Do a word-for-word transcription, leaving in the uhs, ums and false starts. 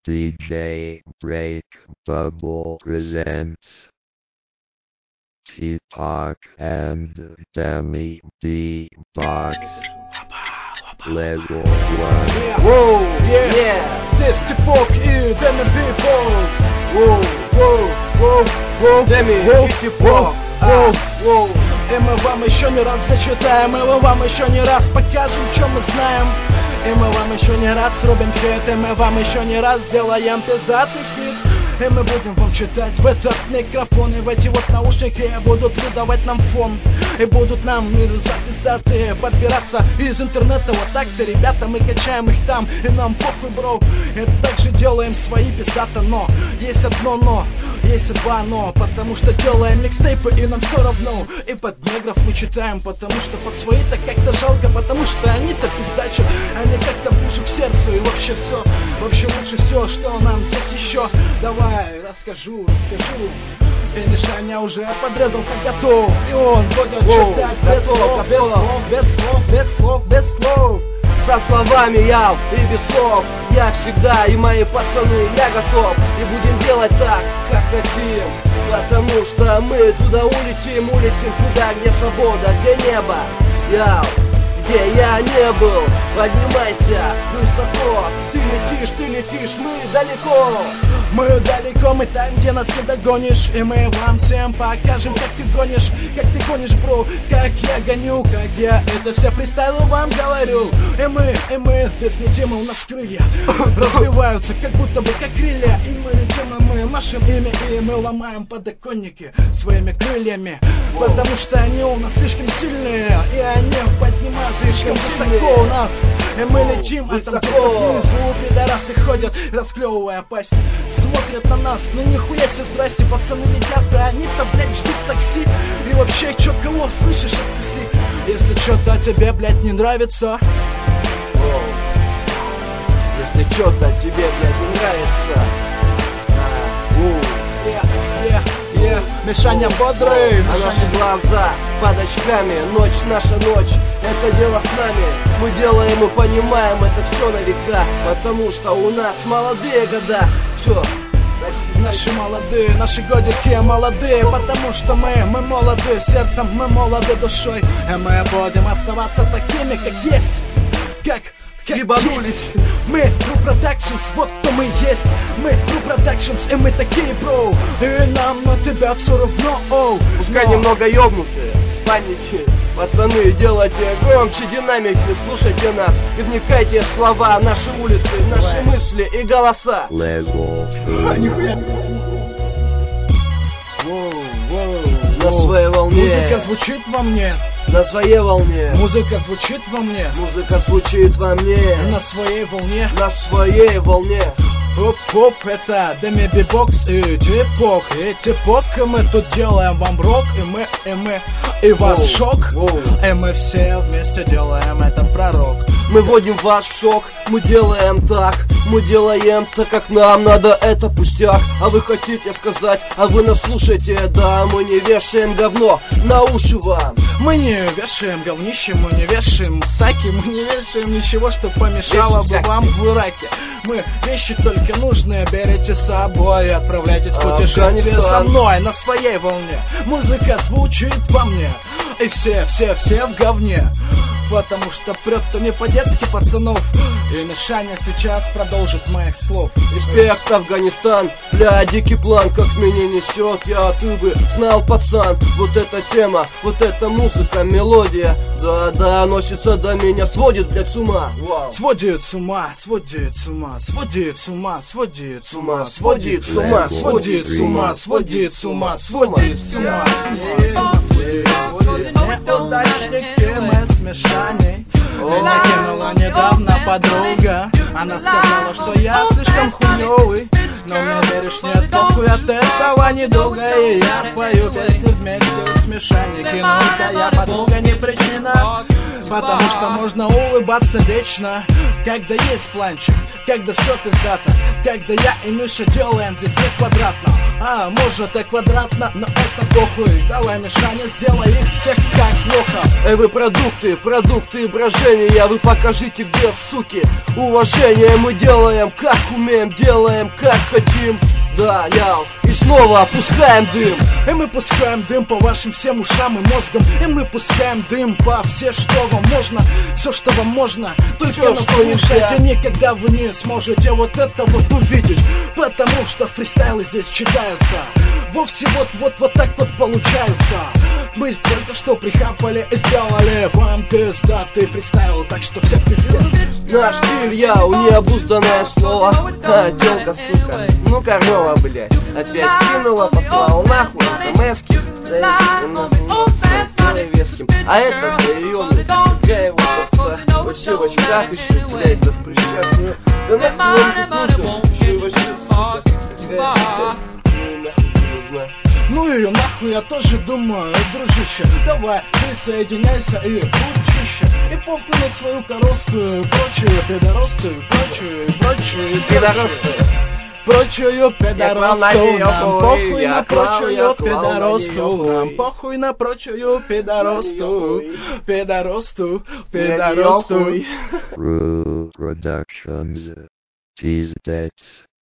ди джей Break Bubble presents T-Talk and Demi D-Box Level one. Whoa, yeah, yeah. Здесь T-Talk и Demi D-Box. Whoa, whoa, whoa, whoa, Demi и T-Talk. Whoa, whoa. И мы вам еще не раз зачитаем, и мы вам еще не раз покажем, что мы знаем. И мы вам еще не раз срубим хит, и мы вам еще не раз сделаем пиздатый хит. И мы будем вам читать в этот микрофон, и в эти вот наушники будут выдавать нам фон. И будут нам запиздатые подбираться из интернета. Вот так-то, ребята, мы качаем их там, и нам похуй, бро. И также делаем свои пиздата, но есть одно но, есть два но. Потому что делаем микстейпы, и нам все равно. И под негров мы читаем, потому что под свои-то как-то жалко. Потому что они-то пиздачат, они как-то ближе к сердцу. И вообще все, вообще лучше все, что нам здесь еще. Давай, расскажу, расскажу. И Мишаня уже подрезал, как готов. И он будет читать без слов, без слов, без слов, без слов, без слов. Со словами я и без слов. Я всегда и мои пацаны, я готов. И будем делать так, как хотим. Потому что мы туда улетим, улетим туда, где свобода, где небо. Я, где я не был, поднимайся высоко. Ты летишь, ты летишь, мы далеко. Мы далеко, мы там, где нас не догонишь. И мы вам всем покажем, как ты гонишь. Как ты гонишь, бро, как я гоню. Как я это все фристайлу вам говорю. И мы, и мы здесь летим, и у нас крылья развиваются, как будто бы как крылья. И мы летим, и мы машем ими, и мы ломаем подоконники своими крыльями. Потому что они у нас слишком сильные, и они поднимают слишком высоко у нас. И мы летим, а там где-то внизу пидорасы ходят, расклевывая пасть. Смотрят на нас, ну нихуя себе, здрасте, пацаны летят, а они-то, блядь, ждут такси. И вообще, чё, кого слышишь, отсоси. Если чё-то тебе, блядь, не нравится, Воу. Если чё-то тебе, блядь, не нравится, а, yeah, yeah, yeah. Мишаня бодрый, а Мишаня... наши глаза под очками, ночь наша ночь, это дело с нами. Мы делаем и понимаем это все на века, потому что у нас молодые года. Все. Наши молодые, наши годики молодые, потому что мы, мы молоды сердцем, мы молоды душой. И мы будем оставаться такими, как есть, как, как ебанулись. есть. Мы True Productions, вот кто мы есть. Мы True Productions, и мы такие, бро. И нам на тебя все равно, оу. Пускай но... немного ёбнутые, паники. Пацаны, делайте громче динамики, слушайте нас и вникайте в слова, наши улицы, наши мысли и голоса. Level two. А, нихуя. Воу, воу, На воу. своей волне. Музыка звучит во мне. На своей волне. Музыка звучит во мне. Музыка звучит во мне. На своей волне. На своей волне. Оп-оп, это Demi D-Box и T-Talk. И T-Talk, и мы тут делаем вам рок. И мы, и мы, и вас Воу, шок. воу. И мы все вместе делаем это пророк. Мы вводим вас в шок, мы делаем так. Мы делаем так, как нам надо, это пустяк. А вы хотите сказать, а вы нас слушаете. Да, мы не вешаем говно на уши вам. Мы не вешаем говнище, мы не вешаем саки. Мы не вешаем ничего, что помешало бы вам в Ираке. Мы вещи только нужные берите с собой и отправляйтесь в путешествие со мной на своей волне. Музыка звучит во мне, и все, все, все в говне. Потому что прет-то не по-детски, пацанов. И Мишаня сейчас продолжит моих слов. Респект, Афганистан, бля, дикий план, как меня несет. Я, ты бы знал, пацан, вот эта тема, вот эта музыка, мелодия. Да-да, носится до меня, сводит, блядь, с ума. Вау. Сводит с ума, сводит с ума, сводит с ума, сводит с ума, сводит с ума, сводит с ума, сводит с ума, сводит с ума. Неудачники мы с Мишаней. Меня кинула недавно подруга. Она сказала, что я слишком хуёвый. Но мне веришь, нет, похуй от этого недолго. И я пою песни вместе с Мишаней. Кинулка я, подруга, не причина. Потому что можно улыбаться вечно, когда есть планчик, когда все пиздато, когда я и Миша делаем здесь не квадратно. А может и квадратно, но это похуй. Давай, Мишаня, сделай их всех как плохо. Эй, вы продукты, продукты брожения, вы покажите, где, суки, уважение. Мы делаем как умеем, делаем как хотим. Да, яу, и снова опускаем дым. И мы пускаем дым по вашим всем ушам и мозгам. И мы пускаем дым по все, что вам можно. Все, что вам можно, только Всё, нас что слушайте. нельзя. Никогда вы не сможете вот это вот увидеть. Потому что фристайлы здесь читаются. Вовсе вот-вот вот так вот получаются. Мы только что прихапали и сделали вам пиздатый фристайл. Так что все пиздец. Наш стиль, яу, необузданное слово. А, телка, сука, ну корова, блядь. Опять кинула, послала нахуй смс-ки. Да я нахуй, целый веским. А это для ее, какая его овца. Вообще в очках еще, блядь, да в прыщах. Ну, да нахуй он тут нужен. Еще и вообще, сука, какая, блядь. Ну и нахуй не нужна. Ну ее нахуй, я тоже думаю, дружище. Давай, присоединяйся и будь чище. И похуй на свою коросту, прочую пидоросту, прочую, прочую, Пидоросту. Прочую пидоросту, нам похуй я на клал, я прочую клал на пидоросту, неё, нам хуй. похуй на прочую пидоросту, пидоросту, На неё, пидоросту. хуй. True Productions. Cheese Dates.